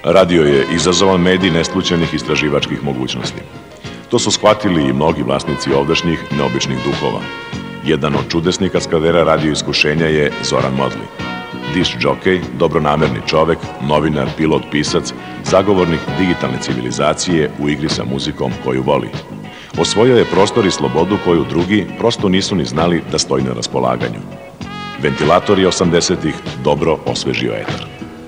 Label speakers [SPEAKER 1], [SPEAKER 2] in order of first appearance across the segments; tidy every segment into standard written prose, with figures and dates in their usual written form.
[SPEAKER 1] Radio je izazovan medij neslućenih istraživačkih mogućnosti. To su shvatili i mnogi vlasnici ovdašnjih neobičnih duhova. Jedan od čudesnih kaskadera radio iskušenja je Zoran Modli. Disk džokej, dobronamerni čovek, novinar, pilot, pisac, zagovornik digitalne civilizacije u igri sa muzikom koju voli. Osvojio je prostor i slobodu koju drugi prosto nisu ni znali da stoji na raspolaganju. Ventilator je 80-ih dobro osvežio etar.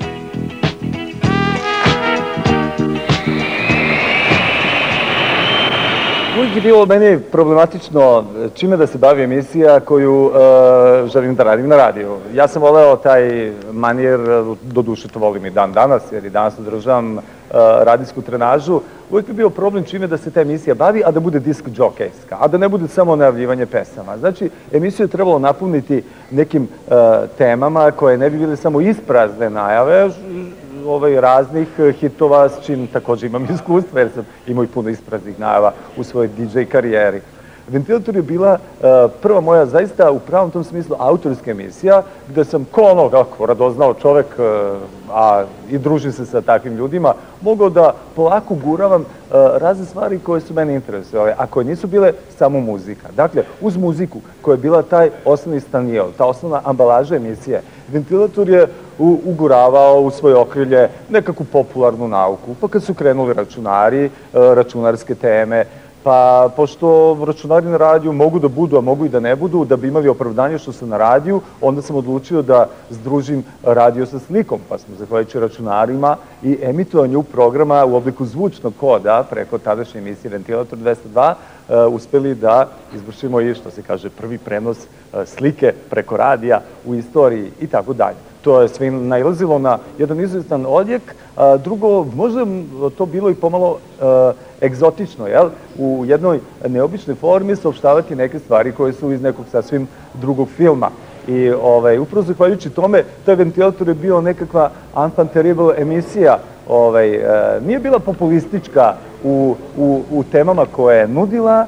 [SPEAKER 2] Uvijek je bilo meni problematično čime da se bavi emisija koju želim da radim na radiju. Ja sam voleo taj manir, doduše to volim i dan danas, jer i danas održavam radijsku trenažu. Uvijek je bio problem čime da se ta emisija bavi, a da bude disk džokejska, a da ne bude samo najavljivanje pesama. Znači, emisiju je trebalo napuniti nekim temama koje ne bi bile samo isprazne najave, raznih hitova, s čim također imam iskustva, jer sam imao i puno ispraznih najava u svojoj DJ karijeri. Ventilator je bila prva moja, zaista u pravom tom smislu, autorska emisija, gde sam ko ono, kako radoznao čovek, a i družim se sa takvim ljudima, mogao da polako guravam razne stvari koje su mene interesovale, a koje nisu bile samo muzika. Dakle, uz muziku koja je bila taj osnovni stanijel, ta osnovna ambalaža emisije, Ventilator je uguravao u svoje okrilje nekakvu popularnu nauku. Pa kad su krenuli računari, računarske teme, pa pošto računari na radiju mogu da budu, a mogu i da ne budu, da bi imali opravdanje što sam na radiju, onda sam odlučio da združim radio sa slikom, pa smo, zahvaljujući računarima i emitovanju programa u obliku zvučnog koda preko tadašnje emisije Ventilator 202, uspeli da izvršimo i, što se kaže, prvi prenos slike preko radija u istoriji i tako dalje. To je sve nailazilo na jedan izuzetan odjek. Drugo, možda to bilo i pomalo egzotično, jel? U jednoj neobičnoj formi saopštavati neke stvari koje su iz nekog sasvim drugog filma. I upravo zahvaljujući tome, taj Ventilator je bio nekakva enfant terrible emisija. Nije bila populistička u temama koje je nudila,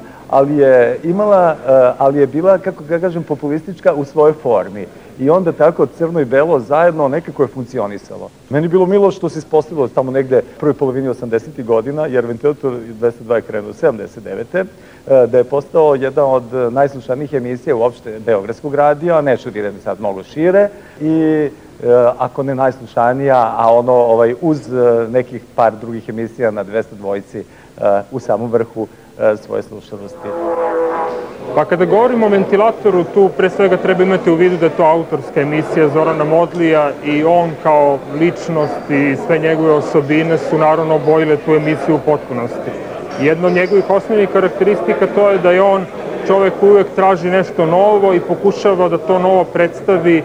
[SPEAKER 2] ali je bila, kako ga kažem, populistička u svojoj formi. I onda tako crno i belo zajedno nekako je funkcionisalo. Meni je bilo milo što se ispostavilo tamo negde prvoj polovini 80. godina, jer Ventilator 202 je krenuo 79. Da je postao jedan od najslušanijih emisija uopšte Beogradskog radija, ne širiram sad mnogo šire, i ako ne najslušanija, a uz nekih par drugih emisija na 202 u samom vrhu svoje slušanosti.
[SPEAKER 3] Pa kada govorimo o Ventilatoru, tu pre svega treba imati u vidu da je to autorska emisija Zorana Modlija i on kao ličnost i sve njegove osobine su naravno obojile tu emisiju u potpunosti. Jedna od njegovih osnovnih karakteristika to je da je on čovek koji uvek traži nešto novo i pokušava da to novo predstavi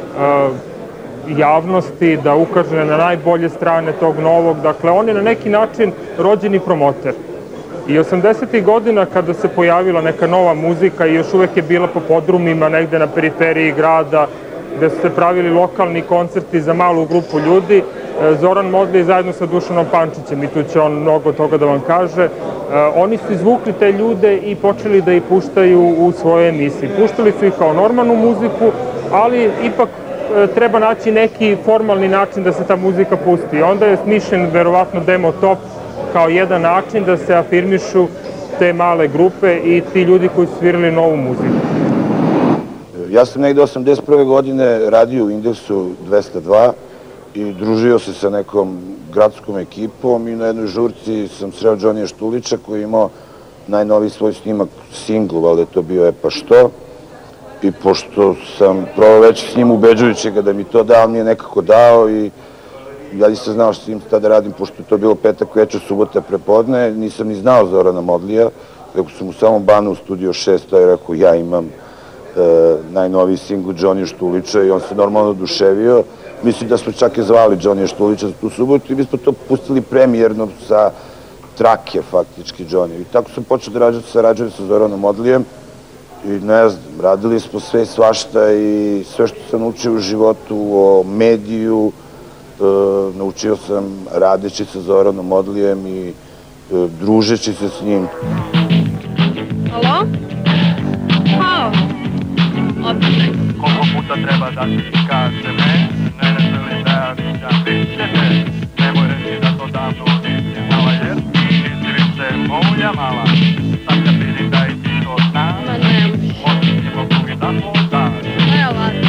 [SPEAKER 3] javnosti, da ukaže na najbolje strane tog novog. Dakle, on je na neki način rođeni promoter. I 80. godina kada se pojavila neka nova muzika i još uvek je bila po podrumima negde na periferiji grada, gde su se pravili lokalni koncerti za malu grupu ljudi, Zoran Modli zajedno sa Dušanom Pančićem, i tu će on mnogo toga da vam kaže, oni su izvukli te ljude i počeli da ih puštaju u svojoj emisiji. Puštali su ih kao normalnu muziku, ali ipak treba naći neki formalni način da se ta muzika pusti. Onda je smišljen verovatno demo top kao jedan način da se afirmišu te male grupe i ti ljudi koji su svirali novu muziku.
[SPEAKER 4] Ja sam negde 81. godine radio u Indeksu 202 i družio se sa nekom gradskom ekipom i na jednoj žurci sam sreo Džonija Štulića koji je imao najnoviji svoj snimak, singlu, valjda je to bio Pa što? I pošto sam probao već s njim ubeđujući ga da mi to dao, mi je nekako dao i ja nisam znao što im tada radim, pošto je to bilo petak večer, subota prepodne, nisam ni znao Zorana Modlija, rekao sam mu samo banu u Studio 6, to je rekao ja imam najnoviji singl Džonija Štulića i on se normalno oduševio. Mislim da smo čak i zvali Džonija Štulića za tu subotu i mi smo to pustili premijerno sa trake faktički Džonija. I tako sam počeo da sarađujem sa Zoranom Modlijem i ne znam, radili smo sve i svašta i sve što sam naučio u životu, o mediju, naučio sam radeći sa Zoranom Modlijem i družeći se s njim.
[SPEAKER 5] Alo? Hao? Odlično.
[SPEAKER 6] Koliko puta treba da ti kaže ne želim da ja vidim više ne, nemoj reći da davno nisi znala, jer Ivice moja mala, sad kad vidim da i ti to znaš,
[SPEAKER 5] Ma ne možeš.
[SPEAKER 6] možda ti mogu i da podaš.
[SPEAKER 5] Evo ovako.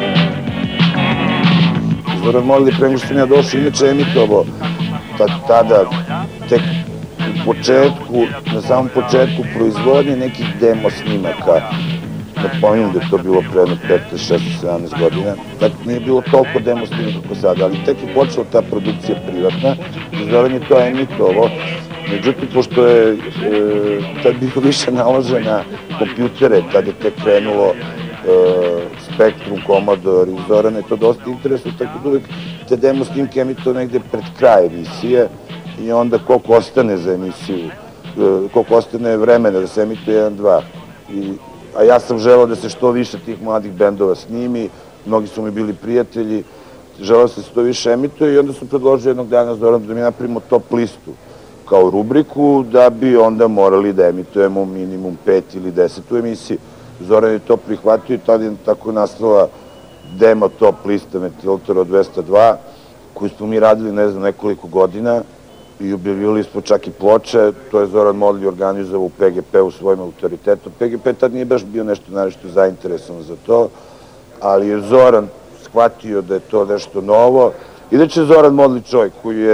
[SPEAKER 4] Zoran Modli, pre nego što sam ja došao, inače emitovao tada, tek u početku, na samom početku proizvodnje nekih demo snimaka. Napominjem da je to bilo pre 15, 16, 17 godina. Dakle, nije bilo toliko demo snimaka kako sada, ali tek je počela ta produkcija privatna i Zoran je to emitovao. Međutim, pošto je tad bilo više naložen na kompjutere, tad je tek krenulo Spektrum, Commodore i Zoran je to dosta interesuje, tako da uvek te demo snimke emitovao negde pred kraj emisije i onda koliko ostane za emisiju, koliko ostane vremena da se emituje 1-2. A ja sam želeo da se što više tih mladih bendova snimi, mnogi su mi bili prijatelji, želeo se što više emituje i onda sam predložio jednog dana Zoran da mi napravimo top listu kao rubriku, da bi onda morali da emitujemo minimum 5 ili 10 u emisiji. Zoran je to prihvatio i tada je tako nastala demo top lista Ventilatora od 202, koju smo mi radili, ne znam, nekoliko godina i objavili smo čak i ploče. To je Zoran Modli organizovao u PGP-u svojim autoritetom. PGP tad nije baš bio nešto naročito zainteresovan za to, ali je Zoran shvatio da je to nešto novo. Inače, Zoran Modli čovjek koji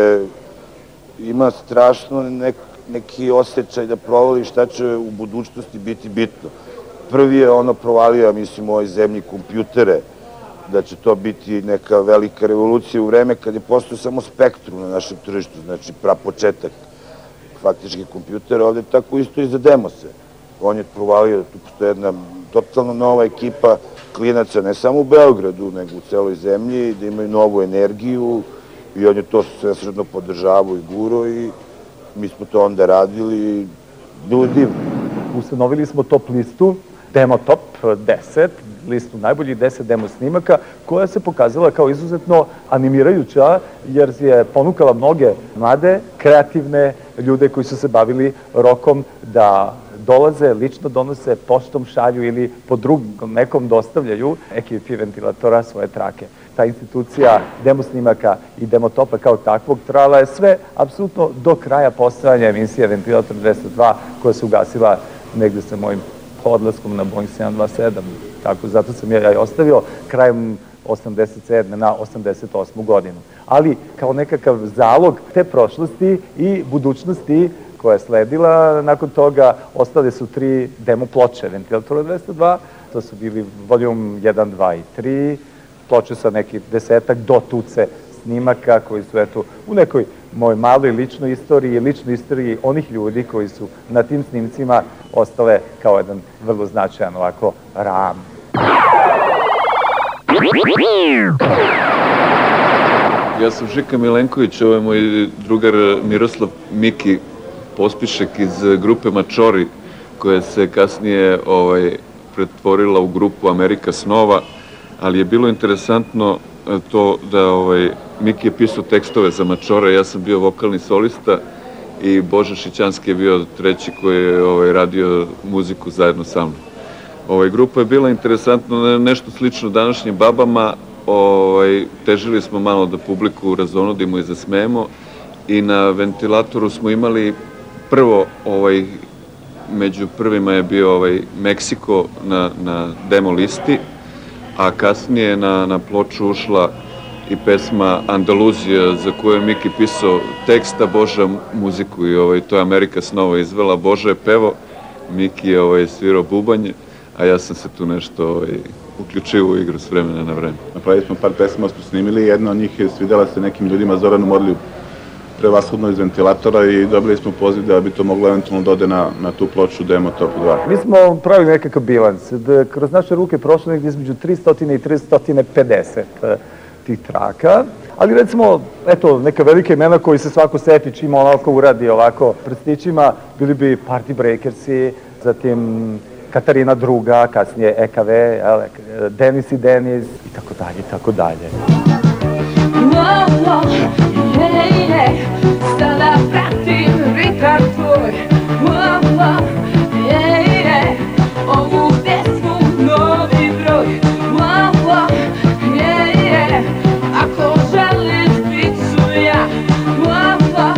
[SPEAKER 4] ima strašno neki osjećaj da provali šta će u budućnosti biti bitno. Prvi je provalio, mislim, u ovoj zemlji kompjutere, da će to biti neka velika revolucija u vreme kad je postao samo Spektrum na našem tržištu, znači prapočetak faktički kompjutera, ovde tako isto i za demose. On je provalio da tu postoje jedna totalno nova ekipa klinaca, ne samo u Beogradu, nego u celoj zemlji, da imaju novu energiju i on je to svesredno podržavao i gurao i mi smo to onda radili i bilo divno.
[SPEAKER 2] Ustanovili smo top listu, Demo Top 10, listu najboljih 10 demo snimaka, koja se pokazala kao izuzetno animirajuća, jer je ponukala mnoge mlade, kreativne ljude koji su se bavili rokom da dolaze, lično donose, poštom šalju ili po drugom nekom dostavljaju ekipi Ventilatora svoje trake. Ta institucija demo snimaka i Demo Topa kao takvog trajala je sve apsolutno do kraja postojanja emisije Ventilator 202, koja se ugasila negde sa mojim odlaskom na Boeing 727. Tako, zato sam ja i ostavio krajem 87. na 88. godinu. Ali kao nekakav zalog te prošlosti i budućnosti koja je sledila, nakon toga ostale su 3 demo ploče Ventilatora 202. To su bili volum 1, 2 i 3, ploče sa nekih 10-ak do tuce snimaka koji su, eto, u nekoj mojoj maloj ličnoj istoriji onih ljudi koji su na tim snimcima ostale kao jedan vrlo značajan ovako ram.
[SPEAKER 7] Ja sam Žika Milenković, ovo je moj drugar Miroslav Miki Pospišek iz grupe Mačori, koja se kasnije pretvorila u grupu Amerika snova, ali je bilo interesantno to da Miki je pisao tekstove za Mačore, ja sam bio vokalni solista i Boža Šićanski je bio treći koji je radio muziku zajedno sa mnom. Grupa je bila interesantno, nešto slično današnjim babama, težili smo malo da publiku razonodimo i zasmejemo i na Ventilatoru smo imali prvo, među prvima je bio Meksiko na demo listi, a kasnije na ploču ušla i pesma Andaluzija, za koju je Miki pisao teksta, Boža muziku i to je Amerika snova izvela. Boža je pevao, Miki je svirao bubanje, a ja sam se tu nešto uključio u igru s vremena na vreme.
[SPEAKER 8] Napravili smo par pesama, smo snimili, jedna od njih je svidela se nekim ljudima, Zoranu Modliju, prevashodno iz Ventilatora i dobili smo poziv da bi to moglo eventualno dode na tu ploču Demo Top 2.
[SPEAKER 2] Mi smo pravili nekakav bilans. Kroz naše ruke prošlo nekde između 300 i 350 tih traka, ali recimo, eto, neka velika imena koji se svako seti čim onako uradi ovako prstićima, bili bi Party Breakersi, zatim Katarina Druga, kasnije EKV, Denis i Denis i tako dalje, i tako dalje.
[SPEAKER 9] Sada pratim ritam tvoj, ovu pesmu novi broj, ako želiš bit ću ja,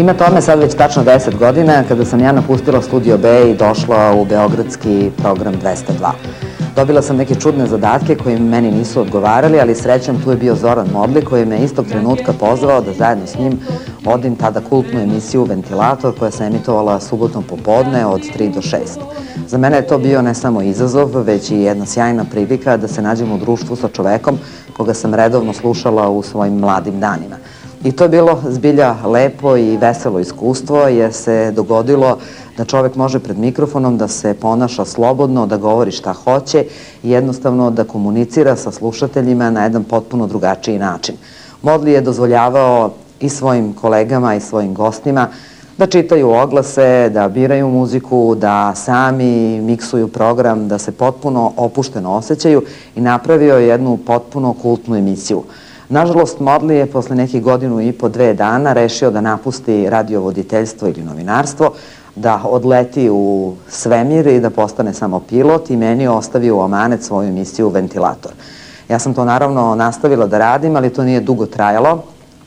[SPEAKER 10] Ima tome sad već tačno 10 godina kada sam ja napustila Studio B i došla u beogradski program 202. Dobila sam neke čudne zadatke koji meni nisu odgovarali, ali srećom tu je bio Zoran Modli koji me istog trenutka pozvao da zajedno s njim vodim tada kultnu emisiju Ventilator koja se emitovala subotom popodne od 3 do 6. Za mene je to bio ne samo izazov, već i jedna sjajna prilika da se nađem u društvu sa čovekom koga sam redovno slušala u svojim mladim danima. I to je bilo zbilja lepo i veselo iskustvo jer se dogodilo da čovek može pred mikrofonom da se ponaša slobodno, da govori šta hoće i jednostavno da komunicira sa slušateljima na jedan potpuno drugačiji način. Modli je dozvoljavao i svojim kolegama i svojim gostima da čitaju oglase, da biraju muziku, da sami miksuju program, da se potpuno opušteno osjećaju i napravio jednu potpuno kultnu emisiju. Nažalost, Modli je posle nekih 1,5-2 dana rešio da napusti radiovoditeljstvo ili novinarstvo, da odleti u svemir i da postane samo pilot i meni ostavio u amanet svoju emisiju Ventilator. Ja sam to naravno nastavila da radim, ali to nije dugo trajalo.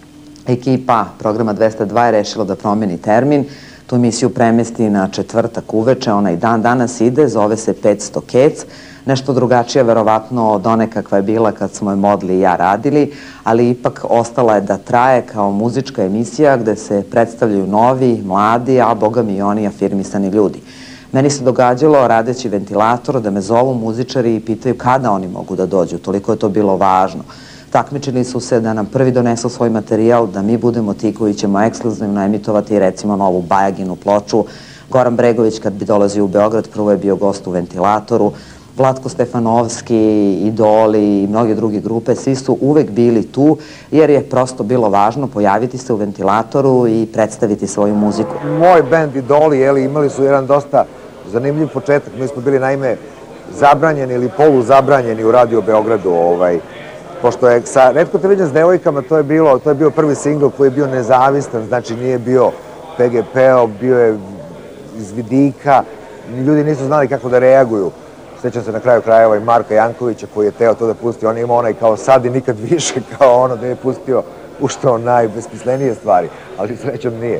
[SPEAKER 10] Ekipa programa 202 je rešila da promeni termin, tu emisiju premesti na četvrtak uveče, ona i dan danas ide, zove se 500 Kec, nešto drugačije verovatno od one kakva je bila kad smo je Modli i ja radili, ali ipak ostala je da traje kao muzička emisija gde se predstavljaju novi, mladi, a boga mi i oni afirmisani ljudi. Meni se događalo, radeći Ventilator, da me zovu muzičari i pitaju kada oni mogu da dođu, toliko je to bilo važno. Takmičili su se da nam prvi donesu svoj materijal, da mi budemo ti koji ćemo ekskluzivno emitovati recimo novu Bajaginu ploču. Goran Bregović kad bi dolazio u Beograd prvo je bio gost u Ventilatoru. Vlatko Stefanovski, Idoli i mnoge druge grupe, svi su uvek bili tu jer je prosto bilo važno pojaviti se u Ventilatoru i predstaviti svoju muziku.
[SPEAKER 11] Moj bend Idoli imali su jedan dosta zanimljiv početak. Mi smo bili naime zabranjeni ili poluzabranjeni u Radio Beogradu. Pošto je sa Retko te vidim s devojkama, to je bio prvi singl koji je bio nezavistan, znači nije bio PGP-o, bio je iz vidika, ljudi nisu znali kako da reaguju. Sjećam se na kraju krajeva i Marka Jankovića koji je teo to da pusti, on je imao onaj kao sad i nikad više, kao ono da je puštao najbesmislenije stvari, ali srećom nije.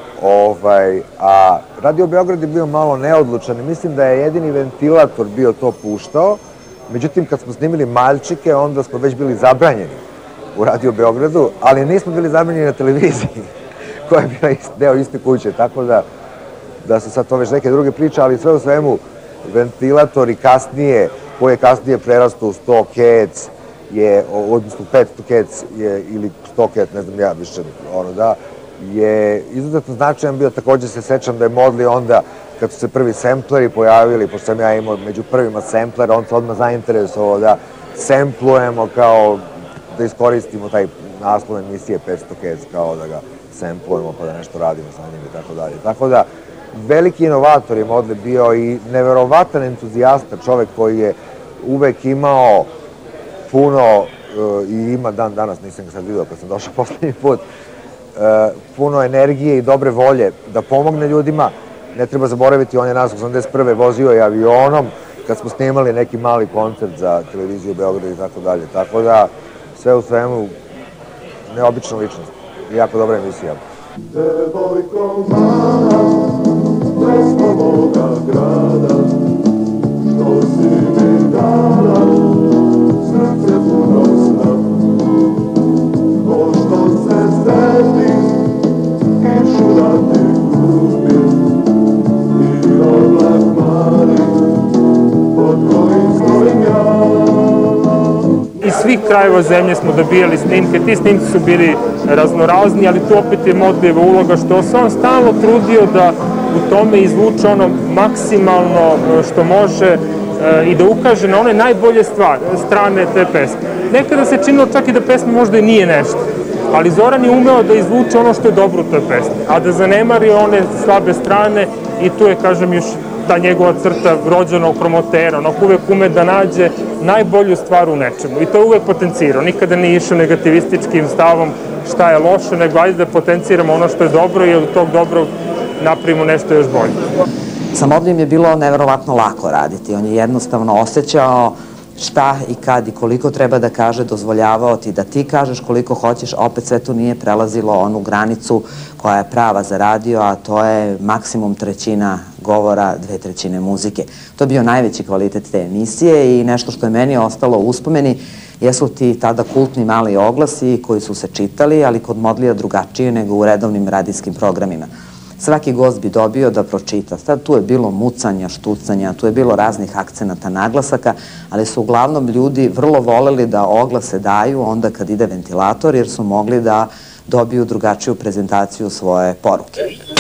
[SPEAKER 11] A Radio Beograd je bio malo neodlučan i mislim da je jedini Ventilator bio to puštao. Međutim, kad smo snimili Maljčike, onda smo već bili zabranjeni u Radio Beogradu, ali nismo bili zabranjeni na televiziji, koja je bila deo iste kuće, tako da su sad to već neke druge priče, ali sve u svemu Ventilator i kasnije, koji je kasnije prerastao u 100 Kec, odnosno 500 Kec ili 100 Kec, ne znam ja više, je izuzetno značajan bio. Također se sećam da je Modli onda, kad su se prvi sempleri pojavili, pošto sam ja imao među prvima semplera, on se odmah zainteresovao da semplujemo, kao da iskoristimo taj naslov emisije 500 Kec, kao da ga semplujemo pa da nešto radimo sa njim i tako dalje. Tako da, veliki inovator je Modli bio i neverovatan entuzijasta, čovek koji je uvek imao puno, i ima dan danas, nisam ga sad vidio kad sam došao poslednji put, puno energije i dobre volje da pomogne ljudima. Ne treba zaboraviti, on je nas 81. vozio i avionom kad smo snimali neki mali koncert za televiziju Beograd i tako dalje. Tako da, sve u svemu, neobična ličnost i jako dobra emisija.
[SPEAKER 12] Devojko mala, pesmo moga grada, što si mi dala, srce puno sna. Ko što se seti, kišu da ti kupim, i oblak mali, pod kojim stojim ja.
[SPEAKER 3] Iz svih krajeva zemlje smo dobijali snimke, ti snimci su bili raznorazni, ali tu opet je Modlijeva uloga što se on stalno trudio da u tome izvuče ono maksimalno što može i da ukaže na one najbolje strane te pesme. Nekada se činilo čak i da pesma možda i nije nešto, ali Zoran je umeo da izvuče ono što je dobro u toj pesmi, a da zanemari one slabe strane i tu je, kažem, još ta njegova crta rođenog promotera, on uvek ume da nađe najbolju stvar u nečemu i to je uvek potencirao, nikada nije išao negativističkim stavom šta je loše, nego ajde da potenciramo ono što je dobro i od tog dobrog napravimo nešto još bolje.
[SPEAKER 10] Sa Modlijom je bilo neverovatno lako raditi, on je jednostavno osjećao šta i kad i koliko treba da kaže, dozvoljavao ti da ti kažeš koliko hoćeš, a opet sve to nije prelazilo onu granicu koja je prava za radio, a to je maksimum trećina govora, 2/3 muzike. To je bio najveći kvalitet te emisije i nešto što je meni ostalo u uspomeni jesu ti tada kultni mali oglasi koji su se čitali, ali kod Modlija drugačije nego u redovnim radijskim programima. Svaki gost bi dobio da pročita. Sad tu je bilo mucanja, štucanja, tu je bilo raznih akcenata, naglasaka, ali su uglavnom ljudi vrlo voleli da oglase daju onda kad ide ventilator, jer su mogli da dobiju drugačiju prezentaciju svoje poruke.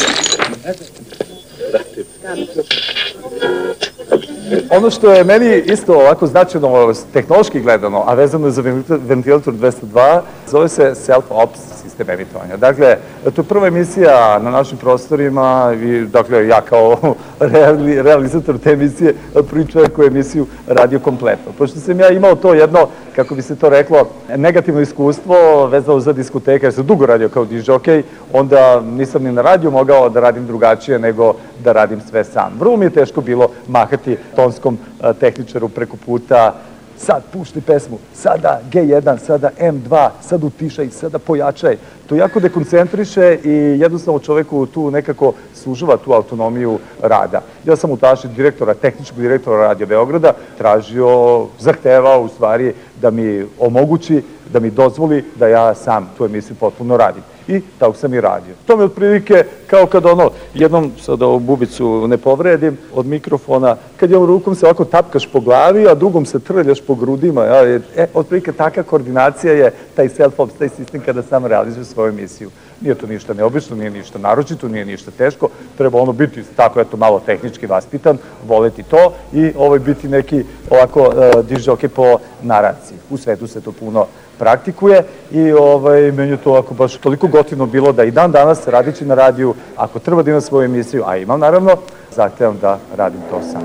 [SPEAKER 2] Ono što je meni isto ovako značajno tehnološki gledano, a vezano je za ventilator 202, zove se self-ops sistem emitovanja. Dakle, to je prva emisija na našim prostorima i, dakle, ja kao realizator te emisije, prvi čovjek koji emisiju radio kompletno. Pošto sam ja imao to jedno, kako bi se to reklo, negativno iskustvo vezano za diskoteke, jer sam dugo radio kao dižokej, onda nisam ni na radiju mogao da radim drugačije nego da radim sve sam. Vrlo mi je teško bilo mahati tonskom tehničaru preko puta, sad pušti pesmu, sada G1, sada M2, sad utišaj, sada pojačaj. To jako dekoncentriše i jednostavno čoveku tu nekako sužava tu autonomiju rada. Ja sam u taši tehničkog direktora Radija Beograda tražio, zahtevao u stvari da mi omogući, da mi dozvoli da ja sam tu emisiju potpuno radim. I tako sam i radio. To mi je otprilike kao kad jednom sad ovu bubicu ne povredim od mikrofona, kad jednom rukom se ovako tapkaš po glavi, a drugom se trljaš po grudima. Otprilike taka koordinacija je taj self-ops, taj sistem kada sam realizuje svoju emisiju. Nije to ništa neobično, nije ništa naročito, nije ništa teško. Treba biti tako, eto, malo tehnički vaspitan, voleti to i biti neki ovako dižokej po naraciji. U svetu se to puno praktikuje i meni je to ovako baš toliko gotivno bilo da i dan danas radići na radiju, ako treba da imam svoju emisiju, a imam naravno, zahtevam da radim to sam.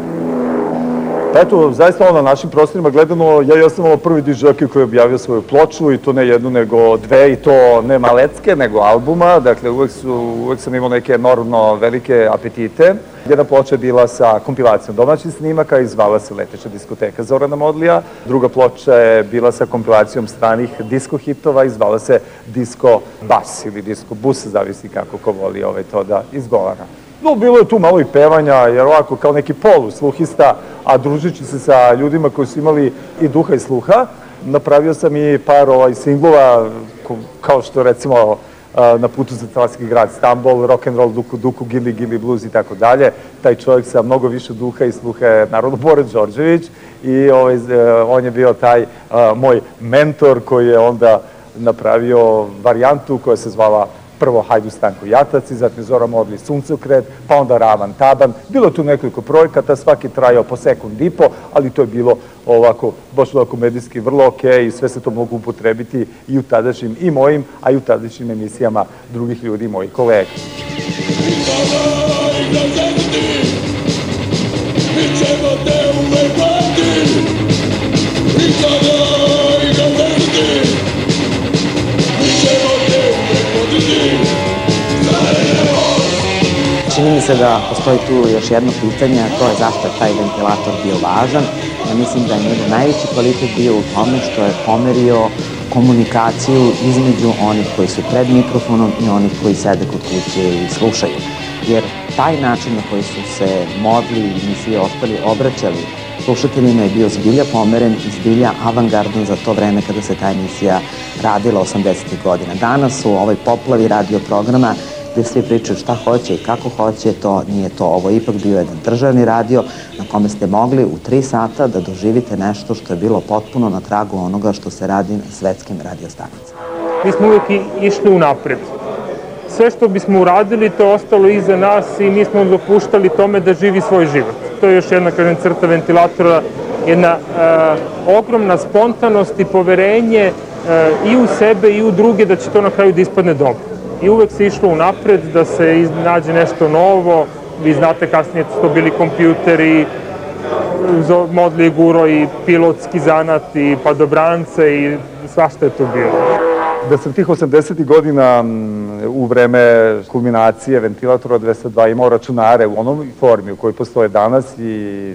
[SPEAKER 2] Pa eto, zaista na našim prostorima gledano, ja sam prvi dižokej koji je objavio svoju ploču i to ne jednu nego dve i to ne malecke nego albuma, dakle uvek sam imao neke enormno velike apetite. Jedna ploča je bila sa kompilacijom domaćih snimaka i zvala se Leteća diskoteka Zorana Modlija. Druga ploča je bila sa kompilacijom stranih disko hitova i zvala se Disco Bas ili Disco Bus, zavisi kako ko voli to da izgovara. No, bilo je tu malo i pevanja, jer ovako kao neki polusluhista, a družići se sa ljudima koji su imali i duha i sluha, napravio sam i par singlova, kao što recimo Na putu za Talasski grad, Stambol, Rock'n'Roll, Duku Duku, Gili Gili Blues i tako dalje. Taj čovjek sa mnogo više duha i sluha je naravno Bore Đorđević i on je bio taj moj mentor koji je onda napravio varijantu koja se zvala prvo Hajdu Stanko Jatac, zatim Zoran Modlij Suncokret, pa onda Ravan Taban. Bilo tu nekoliko projekata, svaki trajao po sekund i po, ali to je bilo ovako, baš ovako medijski vrlo okej i sve se to mogu upotrebiti i u tadašnjim i mojim, a i u tadašnjim emisijama drugih ljudi i mojih kolega.
[SPEAKER 10] Čini mi se da postoji tu još jedno pitanje, a to je zašto je taj ventilator bio važan. Ja mislim da je njegov najveći kvalitet bio u tome što je pomerio komunikaciju između onih koji su pred mikrofonom i onih koji sede kod kuće i slušaju. Jer taj način na koji su se Modli i svi ostali obraćali slušateljima je bio zbilja pomeren i zbilja avangardan za to vreme kada se ta emisija radila 80. godina. Danas u ovoj poplavi radio programa gde svi pričaju šta hoće i kako hoće, to nije to. Ovo je ipak bio jedan državni radio na kome ste mogli u 3 sata da doživite nešto što je bilo potpuno na tragu onoga što se radi na svetskim radiostanicama.
[SPEAKER 3] Mi smo uvijek išli unapred. Sve što bismo uradili, to je ostalo iza nas i mi smo dopuštali tome da živi svoj život. To je još jedna, kažem, crta ventilatora, jedna ogromna spontanost i poverenje i u sebe i u druge da će to na kraju da ispadne dobro. I uvek se išlo unapred da se nađe nešto novo. Vi znate, kasnije su to bili kompjuteri, Modli guro i pilotski zanat i padobrance i svašta je to bilo.
[SPEAKER 2] Da sam tih 80. godina u vreme kulminacije ventilatora 202 imao računare u onom formi u kojoj postoje danas i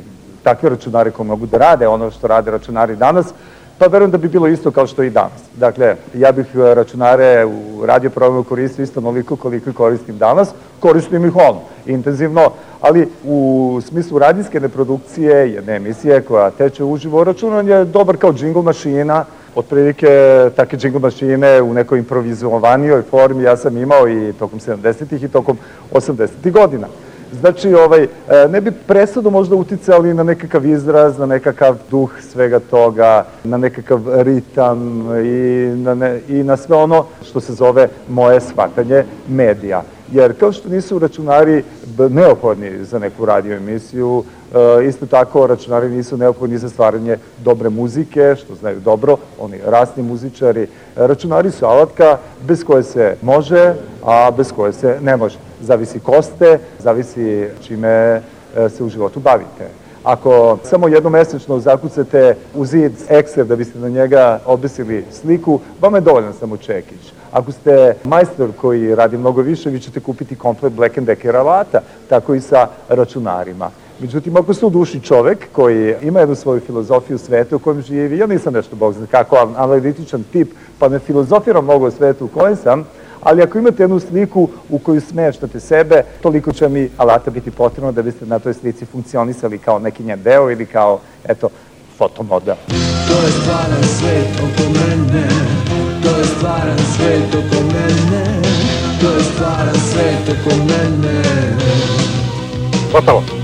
[SPEAKER 2] takve računare koji mogu da rade ono što rade računari danas, pa verujem da bi bilo isto kao što i danas. Dakle, ja bih računare u radio programu koristio isto onoliko koliko koristim danas, koristim ih intenzivno, ali u smislu radijske neprodukcije, jedne emisije koja teče uživo, računar je dobar kao džingl mašina, otprilike takve džingl mašine u nekoj improvizovanijoj formi ja sam imao i tokom 70-ih i tokom 80-ih godina. Znači, ne bi presudu možda uticali na nekakav izraz, na nekakav duh svega toga, na nekakav ritam i na sve ono što se zove moje shvatanje medija. Jer kao što nisu računari neophodni za neku radio emisiju, isto tako računari nisu neophodni za stvaranje dobre muzike, što znaju dobro, oni rasni muzičari. Računari su alatka bez koje se može, a bez koje se ne može. Zavisi ko ste, zavisi čime se u životu bavite. Ako samo jednomesečno zakucate u zid Excel da biste na njega obesili sliku, vama je dovoljan samo čekić. Ako ste majstor koji radi mnogo više, vi ćete kupiti komplet Black & Decker alata, tako i sa računarima. Međutim, ako ste u duši čovek koji ima jednu svoju filozofiju sveta u kojem živi, ja nisam nešto, bog zna kako, analitičan tip, pa ne filozofiram mnogo o svetu u kojem sam, ali ako imate jednu sliku u koju smeštate sebe, toliko će mi alata biti potrebno da biste na toj slici funkcionisali kao neki njen deo ili kao, eto, fotomodel.
[SPEAKER 12] To je stvaran svet oko mene, to je stvaran svet oko mene, to je stvaran svet oko mene.
[SPEAKER 2] Gotovo.